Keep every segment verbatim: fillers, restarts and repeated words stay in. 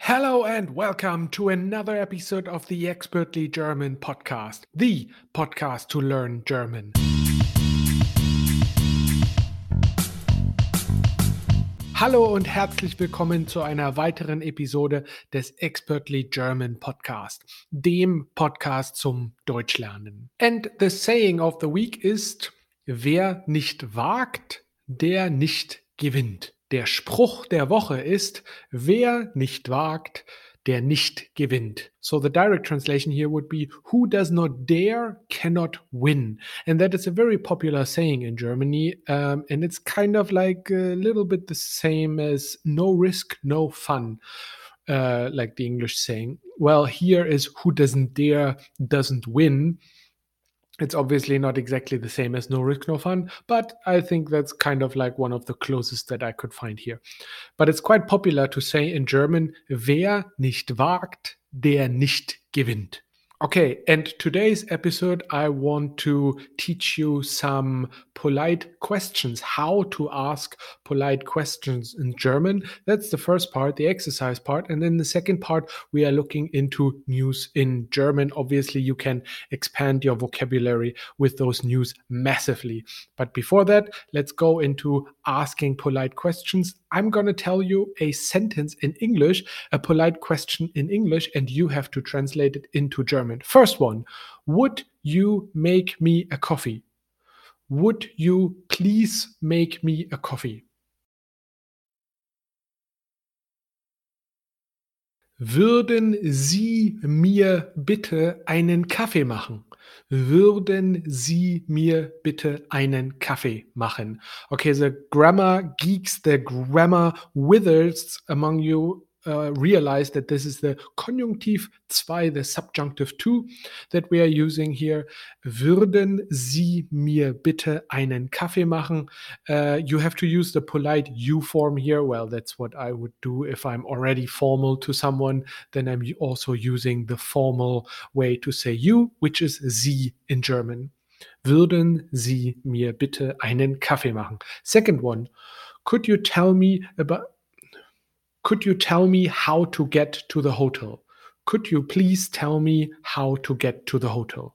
Hello and welcome to another episode of the Expertly German podcast, the podcast to learn German. Hallo und herzlich willkommen zu einer weiteren Episode des Expertly German Podcast, dem Podcast zum Deutschlernen. And the saying of the week ist: Wer nicht wagt, der nicht gewinnt. Der Spruch der Woche ist: Wer nicht wagt, der nicht gewinnt. So the direct translation here would be: Who does not dare cannot win. And that is a very popular saying in Germany. Um, and it's kind of like a little bit the same as no risk, no fun. Uh, like the English saying. Well, here is who doesn't dare doesn't win. It's obviously not exactly the same as no risk, no fun, but I think that's kind of like one of the closest that I could find here. But it's quite popular to say in German: Wer nicht wagt, der nicht gewinnt. Okay, and today's episode, I want to teach you some polite questions, how to ask polite questions in German. That's the first part, the exercise part. And then the second part, we are looking into news in German. Obviously, you can expand your vocabulary with those news massively. But before that, let's go into asking polite questions. I'm going to tell you a sentence in English, a polite question in English, and you have to translate it into German. First one: would you make me a coffee? Would you please make me a coffee? Würden Sie mir bitte einen Kaffee machen? Würden Sie mir bitte einen Kaffee machen? Okay, the grammar geeks, the grammar wizards among you uh, realize that this is the Konjunktiv zwei, the subjunctive two that we are using here. Würden Sie mir bitte einen Kaffee machen? Uh, you have to use the polite you form here. Well, that's what I would do if I'm already formal to someone. Then I'm also using the formal way to say you, which is Sie in German. Würden Sie mir bitte einen Kaffee machen? Second one: could you tell me about Could you tell me how to get to the hotel? Could you please tell me how to get to the hotel?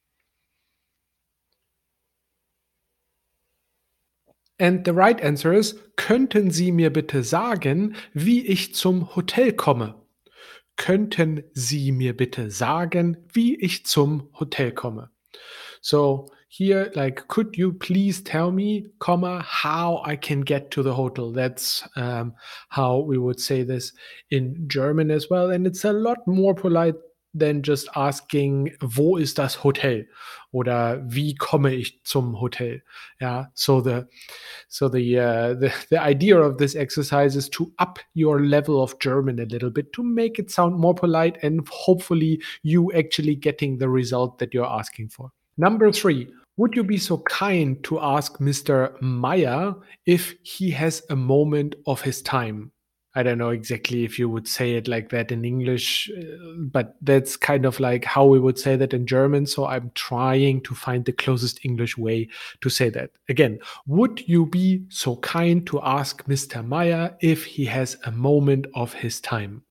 And the right answer is: Könnten Sie mir bitte sagen, wie ich zum Hotel komme? Könnten Sie mir bitte sagen, wie ich zum Hotel komme? So here, like, could you please tell me, comma, how I can get to the hotel? That's um, how we would say this in German as well. And it's a lot more polite than just asking, wo ist das Hotel? Oder wie komme ich zum Hotel? Yeah. So the so the uh, the the idea of this exercise is to up your level of German a little bit to make it sound more polite, and hopefully you actually getting the result that you're asking for. Number three: would you be so kind to ask Mister Meyer if he has a moment of his time? I don't know exactly if you would say it like that in English, uh, but that's kind of like how we would say that in German. So I'm trying to find the closest English way to say that. Again, would you be so kind to ask Mister Meyer if he has a moment of his time?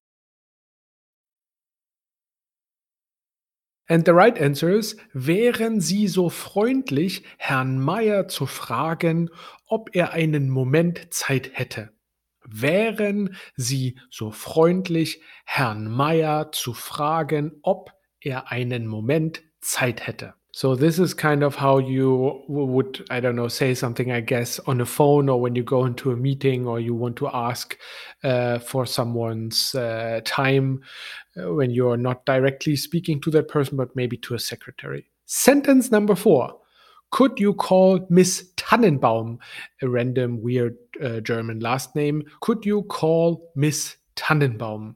And the right answer is: Wären Sie so freundlich, Herrn Meyer zu fragen, ob er einen Moment Zeit hätte? Wären Sie so freundlich, Herrn Meyer zu fragen, ob er einen Moment Zeit hätte? So this is kind of how you would, I don't know, say something, I guess, on a phone, or when you go into a meeting, or you want to ask uh, for someone's uh, time uh, when you're not directly speaking to that person, but maybe to a secretary. Sentence number four: could you call Miss Tannenbaum, a random weird uh, German last name? Could you call Miss Tannenbaum?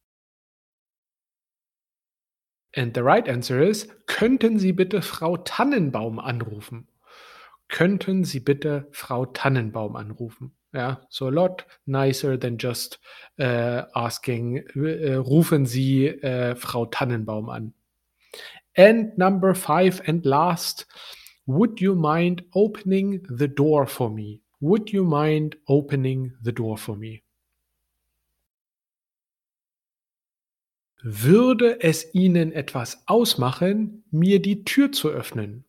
And the right answer is: Könnten Sie bitte Frau Tannenbaum anrufen? Könnten Sie bitte Frau Tannenbaum anrufen? Yeah, so a lot nicer than just uh, asking, uh, rufen Sie uh, Frau Tannenbaum an. And number five and last: would you mind opening the door for me? Would you mind opening the door for me? Würde es Ihnen etwas ausmachen, mir die Tür zu öffnen?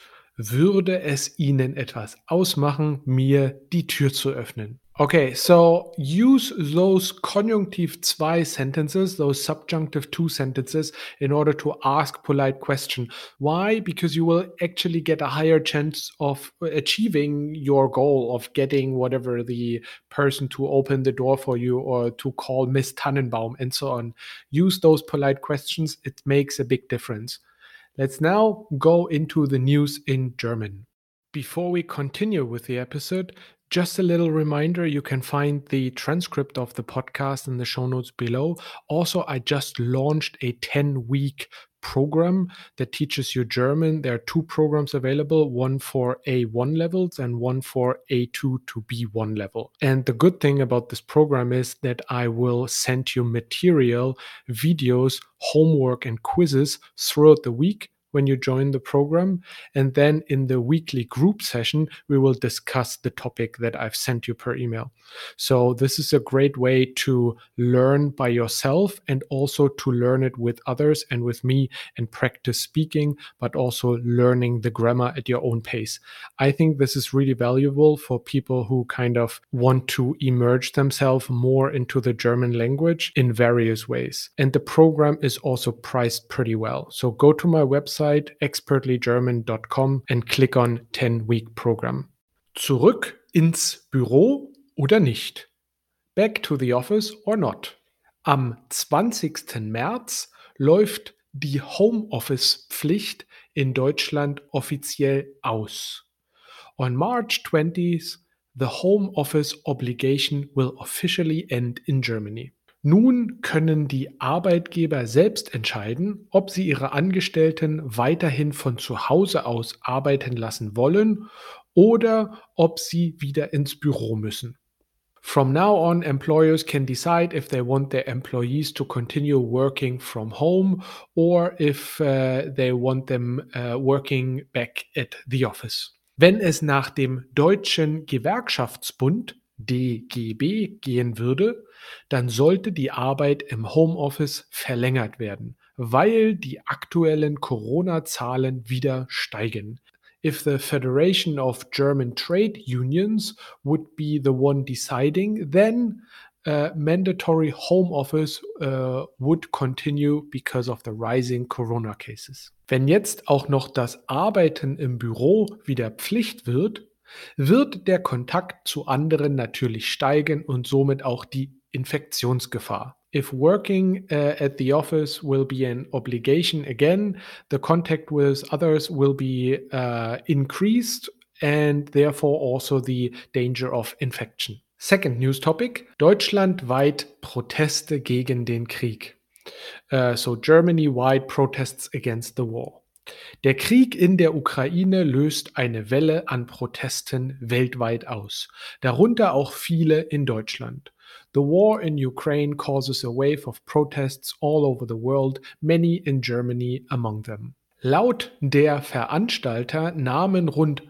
Würde es Ihnen etwas ausmachen, mir die Tür zu öffnen? Okay, so use those conjunctive two sentences, those subjunctive two sentences, in order to ask polite question. Why? Because you will actually get a higher chance of achieving your goal of getting whatever the person to open the door for you or to call Miss Tannenbaum and so on. Use those polite questions. It makes a big difference. Let's now go into the news in German. Before we continue with the episode, just a little reminder, you can find the transcript of the podcast in the show notes below. Also, I just launched a ten-week program that teaches you German. There are two programs available, one for A one levels and one for A two to B one level. And the good thing about this program is that I will send you material, videos, homework, and quizzes throughout the week when you join the program. And then in the weekly group session, we will discuss the topic that I've sent you per email. So this is a great way to learn by yourself and also to learn it with others and with me and practice speaking, but also learning the grammar at your own pace. I think this is really valuable for people who kind of want to immerse themselves more into the German language in various ways. And the program is also priced pretty well. So go to my website, expertly german dot com, and click on ten-week program. Zurück ins Büro oder nicht? Back to the office or not? Am zwanzigsten März läuft die Homeoffice-Pflicht in Deutschland offiziell aus. On March twentieth, the home office obligation will officially end in Germany. Nun können die Arbeitgeber selbst entscheiden, ob sie ihre Angestellten weiterhin von zu Hause aus arbeiten lassen wollen oder ob sie wieder ins Büro müssen. From now on, employers can decide if they want their employees to continue working from home or if uh, they want them uh, working back at the office. Wenn es nach dem Deutschen Gewerkschaftsbund D G B gehen würde, dann sollte die Arbeit im Homeoffice verlängert werden, weil die aktuellen Corona-Zahlen wieder steigen. If the Federation of German Trade Unions would be the one deciding, then uh, mandatory home office uh, would continue because of the rising Corona cases. Wenn jetzt auch noch das Arbeiten im Büro wieder Pflicht wird, wird der Kontakt zu anderen natürlich steigen und somit auch die Infektionsgefahr. If working uh, at the office will be an obligation again, the contact with others will be uh, increased and therefore also the danger of infection. Second news topic: Deutschlandweit Proteste gegen den Krieg. Uh, so Germany-wide protests against the war. Der Krieg in der Ukraine löst eine Welle an Protesten weltweit aus, darunter auch viele in Deutschland. The war in Ukraine causes a wave of protests all over the world, many in Germany among them. Laut der Veranstalter nahmen rund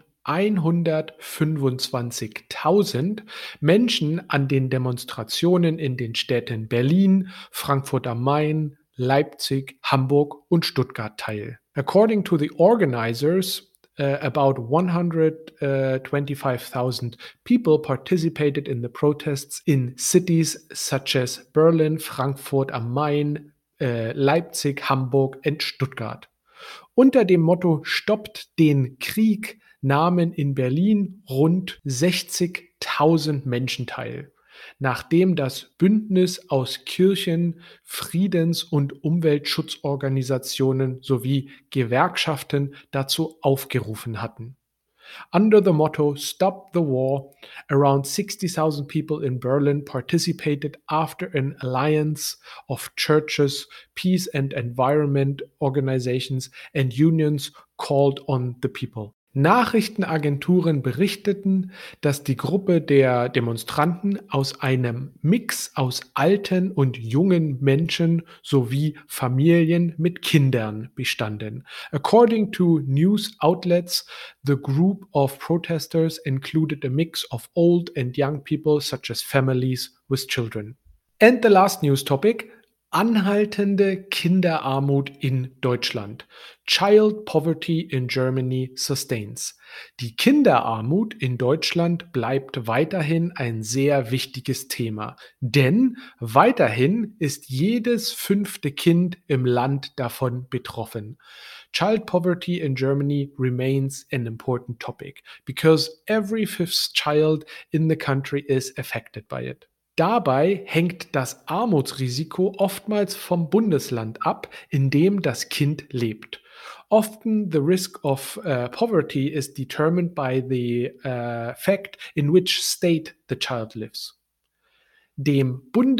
hundertfünfundzwanzigtausend Menschen an den Demonstrationen in den Städten Berlin, Frankfurt am Main, Leipzig, Hamburg und Stuttgart teil. According to the organizers, uh, about one hundred twenty-five thousand people participated in the protests in cities such as Berlin, Frankfurt am Main, uh, Leipzig, Hamburg and Stuttgart. Unter dem Motto „Stoppt den Krieg“ nahmen in Berlin rund sechzigtausend Menschen teil, nachdem das Bündnis aus Kirchen, Friedens- und Umweltschutzorganisationen sowie Gewerkschaften dazu aufgerufen hatten. Under the motto "Stop the War", around sixty thousand people in Berlin participated after an alliance of churches, peace and environment organizations and unions called on the people. Nachrichtenagenturen berichteten, dass die Gruppe der Demonstranten aus einem Mix aus alten und jungen Menschen sowie Familien mit Kindern bestanden. According to news outlets, the group of protesters included a mix of old and young people, such as families with children. And the last news topic: Anhaltende Kinderarmut in Deutschland. Child Poverty in Germany sustains. Die Kinderarmut in Deutschland bleibt weiterhin ein sehr wichtiges Thema, denn weiterhin ist jedes fünfte Kind im Land davon betroffen. Child poverty in Germany remains an important topic because every fifth child in the country is affected by it. Dabei hängt das Armutsrisiko oftmals vom Bundesland ab, in dem das Kind lebt. Often the risk of uh, poverty is determined by the uh, fact in which state the child lives. Dem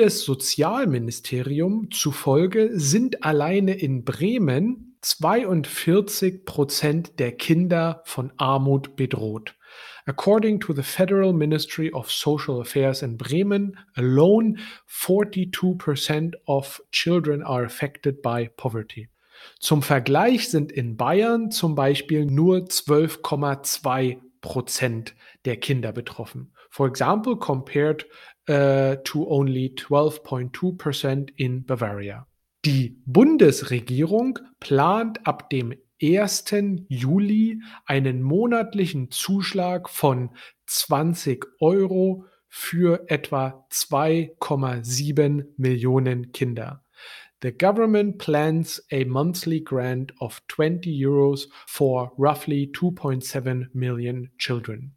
Bundessozialministerium zufolge sind alleine in Bremen zweiundvierzig Prozent der Kinder von Armut bedroht. According to the Federal Ministry of Social Affairs in Bremen, alone forty-two percent of children are affected by poverty. Zum Vergleich sind in Bayern zum Beispiel nur zwölf Komma zwei Prozent der Kinder betroffen. For example, compared uh, to only twelve point two percent in Bavaria. Die Bundesregierung plant ab dem ersten Juli einen monatlichen Zuschlag von zwanzig Euro für etwa zwei Komma sieben Millionen Kinder. The government plans a monthly grant of twenty euros for roughly two point seven million children.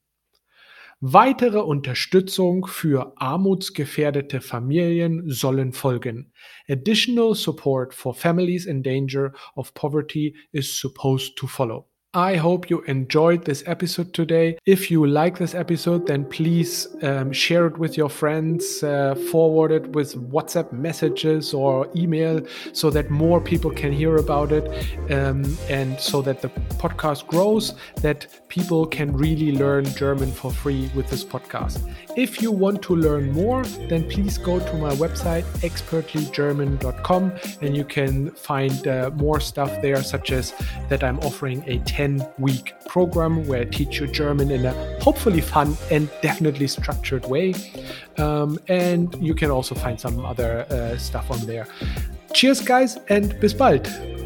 Weitere Unterstützung für armutsgefährdete Familien sollen folgen. Additional support for families in danger of poverty is supposed to follow. I hope you enjoyed this episode today. If you like this episode, then please um, share it with your friends, uh, forward it with WhatsApp messages or email so that more people can hear about it, um, and so that the podcast grows, that people can really learn German for free with this podcast. If you want to learn more, then please go to my website expertly german dot com and you can find uh, more stuff there, such as that I'm offering a ten-week program where I teach you German in a hopefully fun and definitely structured way. Um, and you can also find some other uh, stuff on there. Cheers, guys, and bis bald.